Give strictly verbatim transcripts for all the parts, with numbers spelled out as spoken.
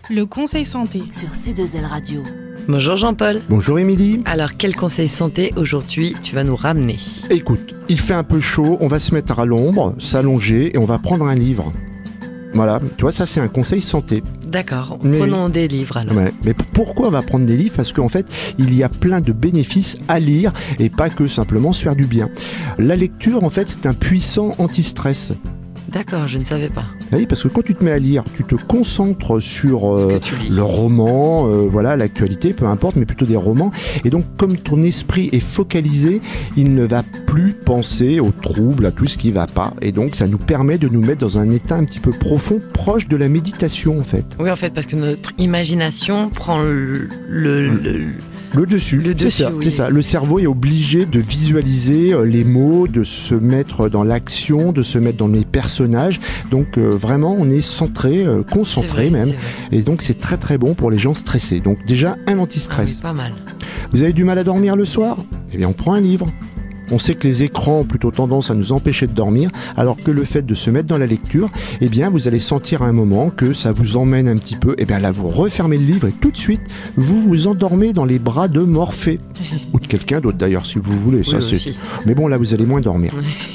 Le conseil santé sur C deux L Radio. Bonjour Jean-Paul. Bonjour Émilie. Alors quel conseil santé aujourd'hui tu vas nous ramener? Écoute, il fait un peu chaud, on va se mettre à l'ombre, s'allonger et on va prendre un livre. Voilà, tu vois, ça c'est un conseil santé. D'accord, Mais prenons oui. des livres alors. Ouais. Mais pourquoi on va prendre des livres? Parce qu'en fait, il y a plein de bénéfices à lire et pas que simplement se faire du bien. La lecture, en fait, c'est un puissant anti-stress. D'accord, je ne savais pas. Oui, parce que quand tu te mets à lire, tu te concentres sur Ce euh, que tu lis. le roman, euh, voilà, l'actualité, peu importe, mais plutôt des romans. Et donc, comme ton esprit est focalisé, il ne va plus penser aux troubles, à tout ce qui va pas. Et donc, ça nous permet de nous mettre dans un état un petit peu profond, proche de la méditation, en fait. Oui, en fait, parce que notre imagination prend le... le, le- Le dessus, Le c'est dessus, ça, oui, c'est ça. c'est Le ça. cerveau est obligé de visualiser euh, les mots, de se mettre dans l'action, de se mettre dans les personnages. Donc euh, vraiment, on est centré, euh, c'est concentré vrai, même. c'est vrai. Et donc c'est très très bon pour les gens stressés. Donc déjà un Ah anti-stress. oui, pas mal. Vous avez du mal à dormir le soir? Eh bien on prend un livre. On sait que les écrans ont plutôt tendance à nous empêcher de dormir, alors que le fait de se mettre dans la lecture, eh bien vous allez sentir à un moment que ça vous emmène un petit peu. Eh bien là vous refermez le livre et tout de suite vous vous endormez dans les bras de Morphée ou de quelqu'un d'autre d'ailleurs si vous voulez. Ça Oui, c'est. aussi. Mais bon là vous allez moins dormir.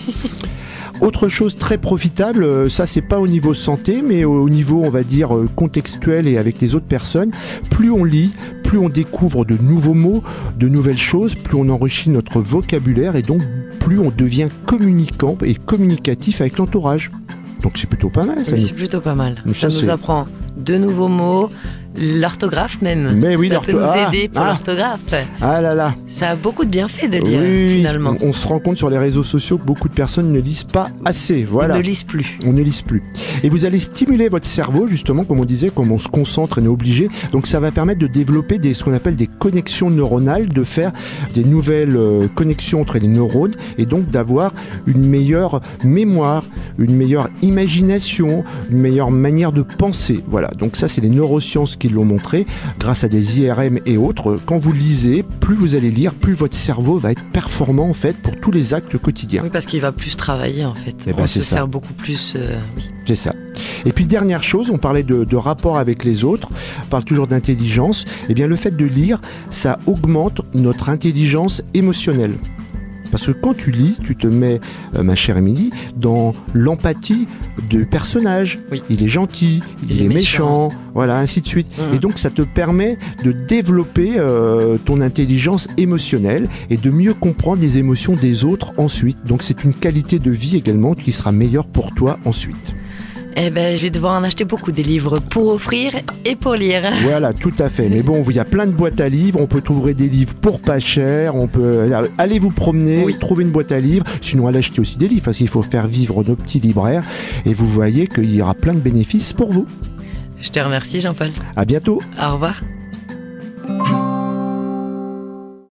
Autre chose très profitable, euh, ça c'est pas au niveau santé, mais au niveau on va dire euh, contextuel et avec les autres personnes, plus on lit, plus on découvre de nouveaux mots, de nouvelles choses, plus on enrichit notre vocabulaire et donc plus on devient communicant et communicatif avec l'entourage. Donc c'est plutôt pas mal ça. Oui, nous- c'est plutôt pas mal. Mais Ça ça, nous c'est- apprend de nouveaux mots, l'orthographe même. Mais oui, ça peut nous l'ortho- ah, aider pour ah. l'orthographe. Ah là là. Ça a beaucoup de bienfaits de lire, Oui, finalement. on, on se rend compte sur les réseaux sociaux que beaucoup de personnes ne lisent pas assez. Voilà. Ils ne lisent plus. On ne lise plus. Et vous allez stimuler votre cerveau, justement, comme on disait, comme on se concentre et on est obligé. Donc ça va permettre de développer des, ce qu'on appelle des connexions neuronales, de faire des nouvelles euh, connexions entre les neurones et donc d'avoir une meilleure mémoire, une meilleure imagination, une meilleure manière de penser. Voilà. Donc ça, c'est les neurosciences qui l'ont montré grâce à des I R M et autres. Quand vous lisez, plus vous allez lire, plus votre cerveau va être performant, en fait, pour tous les actes quotidiens. Oui, parce qu'il va plus travailler, en fait. Eh ben, On c'est se ça. sert beaucoup plus... euh, oui. C'est ça. Et puis dernière chose, on parlait de, de rapport avec les autres, on parle toujours d'intelligence. Eh bien le fait de lire, ça augmente notre intelligence émotionnelle. Parce que quand tu lis, tu te mets, euh, ma chère Émilie, dans l'empathie de personnage. Oui. Il est gentil, il, est méchant, voilà, ainsi de suite. Mhm. Et donc ça te permet de développer euh, ton intelligence émotionnelle et de mieux comprendre les émotions des autres ensuite. Donc c'est une qualité de vie également qui sera meilleure pour toi ensuite. Eh ben, je vais devoir en acheter beaucoup des livres pour offrir et pour lire. Voilà, tout à fait. Mais bon, il y a plein de boîtes à livres. On peut trouver des livres pour pas cher. On peut aller vous promener, Oui. trouver une boîte à livres. Sinon, allez acheter aussi des livres parce qu'il faut faire vivre nos petits libraires. Et vous voyez qu'il y aura plein de bénéfices pour vous. Je te remercie, Jean-Paul. À bientôt. Au revoir.